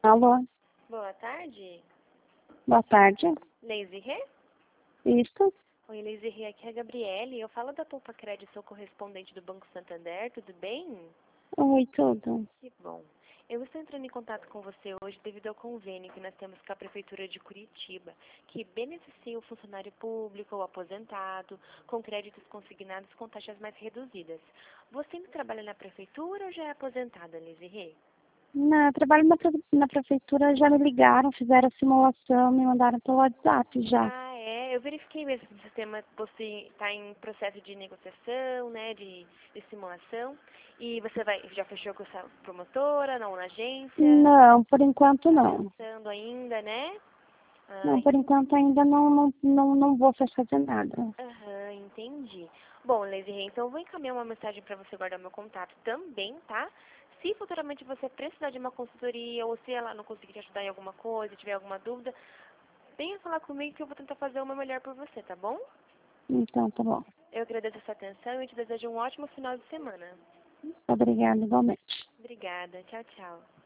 Alô, Boa tarde. boa tarde. Lazy Rê? Isso? Oi, Lazy Rê, aqui é a Gabriele. Eu falo da Poupa Crédito, sou correspondente do Banco Santander, tudo bem? Oi, tudo. Que bom. Eu estou entrando em contato com você hoje devido ao convênio que nós temos com a Prefeitura de Curitiba, que beneficia o funcionário público ou aposentado com créditos consignados com taxas mais reduzidas. Você ainda trabalha na Prefeitura ou já é aposentada, Lazy Rê? Eu trabalho na prefeitura, já me ligaram, fizeram a simulação, me mandaram pelo WhatsApp já. Ah, é. Eu verifiquei mesmo no sistema que você está em processo de negociação, né, de simulação. E você já fechou com essa promotora, não, na agência? Não, por enquanto Está não. pensando ainda, né? Não, Ah, por enquanto ainda não vou fazer nada. aham, entendi. Bom, Lazy Rê, então eu vou encaminhar uma mensagem para você guardar meu contato também, tá? Se futuramente você precisar de uma consultoria ou se ela não conseguir te ajudar em alguma coisa, tiver alguma dúvida, venha falar comigo que eu vou tentar fazer o meu melhor por você, tá bom? Então, tá bom. Eu agradeço a sua atenção e te desejo um ótimo final de semana. Obrigada, igualmente. Obrigada. Tchau, tchau.